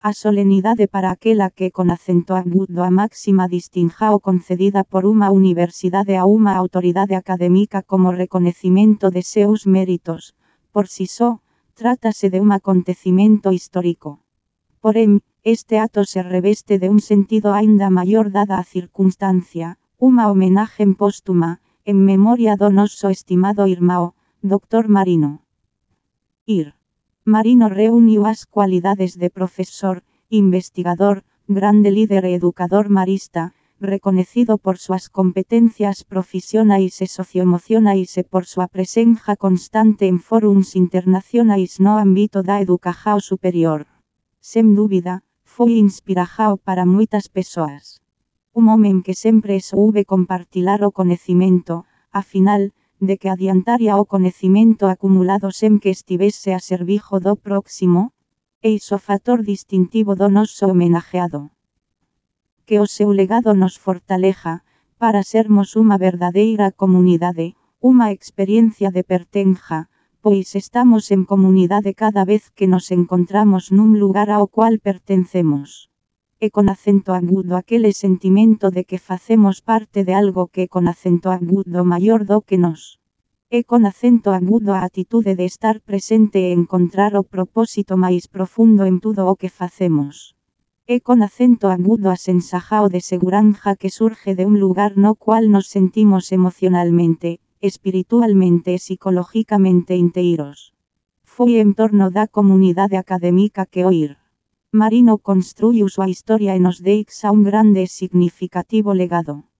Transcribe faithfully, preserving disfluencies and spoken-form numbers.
A solenidade para aquela que con acento agudo a máxima distinción concedida por unha universidade a unha autoridade académica como reconocimento de seus méritos, por si só, trátase de un acontecimento histórico. Porén, este acto se reveste de un sentido aínda maior dada a circunstancia, unha homenaxe póstuma, en memoria do noso estimado irmão, doutor Marino. Ir. Marino reuniu as cualidades de profesor, investigador, grande líder e educador marista, reconocido por súas competencias profesionais e socioemocionais e por súa presenza constante en fóruns internacionais no ámbito da educación superior. Sen dúbida, foi inspiración para moitas persoas. Un home que sempre soube compartilar o coñecemento, a final, de que adiantaria o coñecemento acumulado sen que estivese a servizo do próximo, e iso factor distintivo do noso homenajeado. Que o seu legado nos fortaleja, para sermos unha verdadeira comunidade, unha experiencia de pertenza, pois estamos en comunidade cada vez que nos encontramos nun lugar ao cual pertencemos. E con acento agudo aquele sentimento de que facemos parte de algo que con acento agudo maior do que nos. E con acento agudo a atitude de estar presente e encontrar o propósito máis profundo en todo o que facemos. E con acento agudo a sensación de seguranza que surge de un lugar no cual nos sentimos emocionalmente, espiritualmente e psicológicamente inteiros. Foi en torno da comunidade académica que o Ir. Marino construiu súa historia e nos deixa un grande e significativo legado.